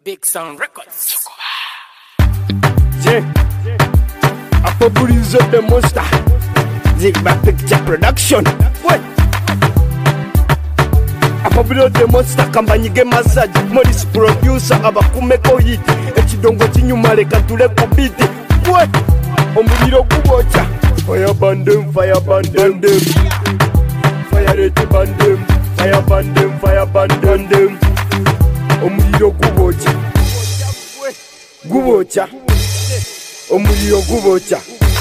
Big Sound Records. Yeah, Apobulizo the monster. Zigba Picture Production. What? Apobulizo the monster. Kambanyige massage. Modis producer. Abakumeko hit. Echidongo chinyuma leka tule kubiti. What? Omuliro kubocha. Fire bandem, fire bandem. Fire rate bandem. Fire bandem, fire bandem. Omuliro kubocha. Gubocha. Omuliro gubocha.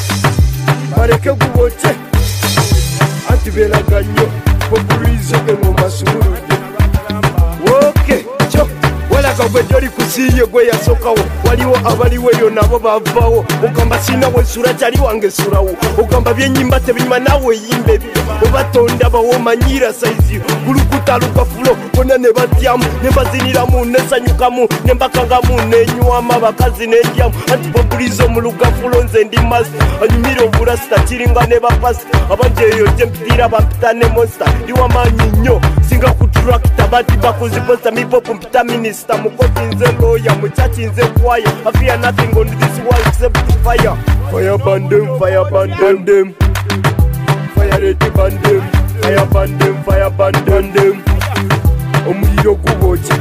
Bareke guboche. Antibela ganyo. Populizo engoma sumurude. Okay, cho. Wala gwe joli kusiye gwe yasokawo. Waliwo abaliwe yo nabo bavawo. Ogamba sina we sura chali wange surawo. Ogamba byenyimba tebinyima nawe yimbe. Obatonda bawo manyira saizi. Gulukuta lukafulo kona ne batyamu ne bazinira mu nesanyukamu ne mbakangamu nenywa bakazi n'endyamu. Anti populizo mu lukafulo nze ndi master. Anyumira obulasta kiringa ne bapasi. Abanjeyo tempitira bampita ne monster. Ndiwamanyi nnyo singa kuturakita bati bakuziposta mipopo mpita minister. Mukoti nze lawyer, muchachi nze choir. I fear nothing on this world except fire. Fire bandem, fire bandem. Fire rate bandem, fire bandem, fire bandem. Omuliro gubocha.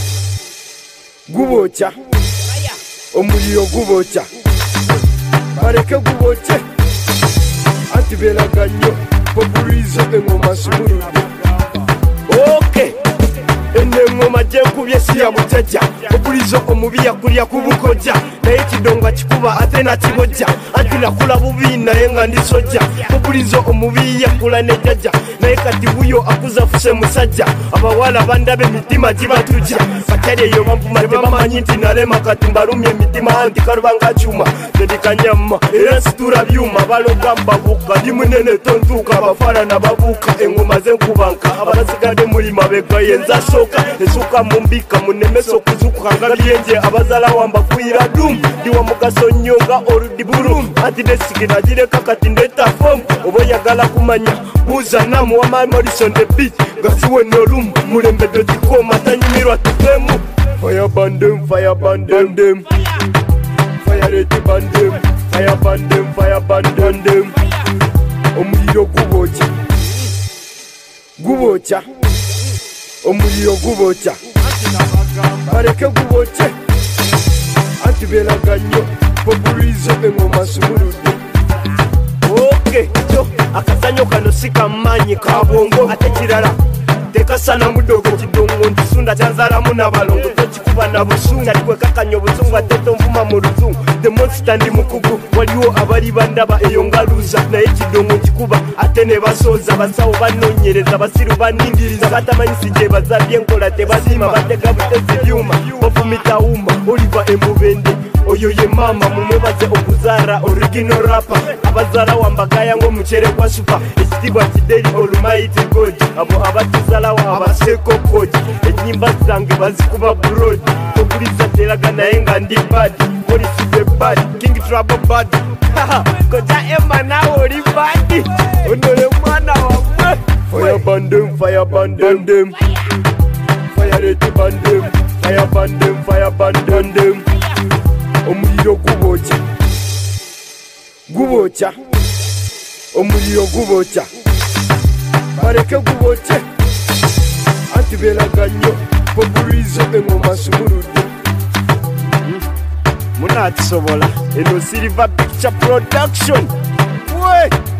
Gubocha. Omuliro gubocha. Bareke guboche. Antibela ganyo. Populizo engoma sumurude. Okay. Engoma jenkubye siya muteja. Populizo omubiya kulya kubukoja. Naye kidonga kikuba ate nakibojja. Anti nakula bubi naye nga ndi soja. Populizo omubiya kula nejaja. Naye kati wuyo akuza fuse musajja. Abawala bandabe mitima gibatujja. Bakyali eyo bampuma tebamanyi nti nalema kati mbalumye emitima anti kalubanga kyuma. Tedikanyama era situra byuma baloga mbabuka. Ndi munene tontuuka abafala nababuuka. Engoma zenkubanka abasigadde muli mabega yenza soka. Esuka mumbika munemeso okuzuka nga byenje abazala wamba kuyira dum. Ndiwa mugaso nnyo nga oludibulum. Anti nesigina gireka kati ndeta fom. Oba oyagala kumanya buuza namu wa Morrison the beat. Gasiwe n'olumu mulembedo tikoma tanyumirwa tuvemu. Fire bandem, fire bandem. Fire rate bandem, fire bandem, fire bandem. Omuliro gubocha. Gubocha. Omuliro gubocha. Bareke guboche. Antibela ganyo. Populizo engoma sumurude. Okay, yo akazanyo kano sikamanyi kabongo ate kirala tekasana mudogo kidongo ndisunda kyanzalamu n'abalongo tokikuba na busungu kyaliwe kakanya obusungu ate tonvuma mu luzungu. The monster ndi mukugu waliwo abali bandaba eyo ngaluza naye kidongo nkikuba ate ne basooza basawo banoonyereza basiru banindiriza batamanyisi gye bazabye enkola tebazima batega butezi byuma bafumita wuma oliva emubende. Oyo ye mama mumwebaze okuzaara original rapper. Abazala wambagaya ng'omucere gwa super. Ekitibwa kideri almighty God. Abo abatuzalawo abaseko koji. Ennyimba zange bazikuba broad. Populiza teraga naye nga ndi bad. Polisi the bad, King Trouble bad. Koja Emma nawe oli bad. Onole mwana wamwe. Fire bandem, fire bandem. Fire rate bandem, fire bandem, fire bandem. Omuliro gubocha. Gubocha. Omuliro gubocha. Bareke guboche. Antibela ganyo. Populizo engoma sumurude. Munatisobola. Eno Silver Picture Production. Wee.